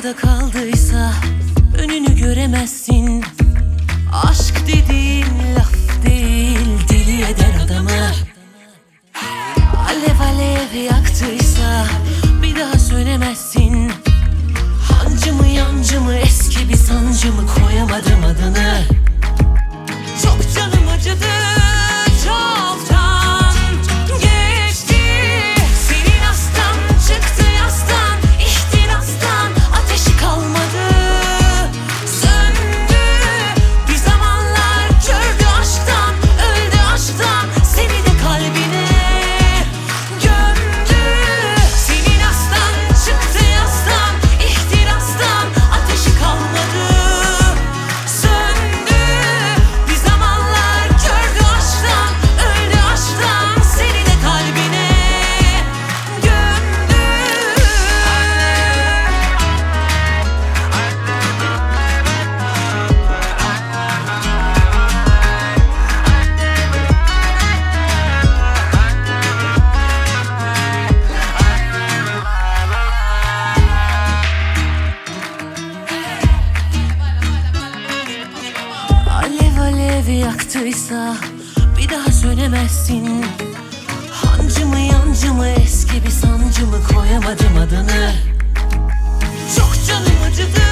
yarıda kaldıysa önünü göremezsin. Aşk dediğin laf değil, deli eder adamı. Alev alev yaktıysa bir daha sönemezsin. Hancı mı yancı mı, eski bir sancı mı, koyamadım adını. Çok canım acıdı, çoktan geçti. Senin aslan çıktı yastan, ihtirastan ateşi kalmadı. Söndü bir zamanlar, kördü aşktan, öldü aşktan, seni de kalbine gömdü. Senin aslan çıktı yastan, ihtirastan ateşi kalmadı. Söndü bir zamanlar, kördü aşktan, öldü aşktan, seni de kalbine gömdü. Alev alev yaktıysa bir daha sönemezsin. Hancı mı yancı mı, eski bir sancı mı, koyamadım adını. Çok canım acıdı,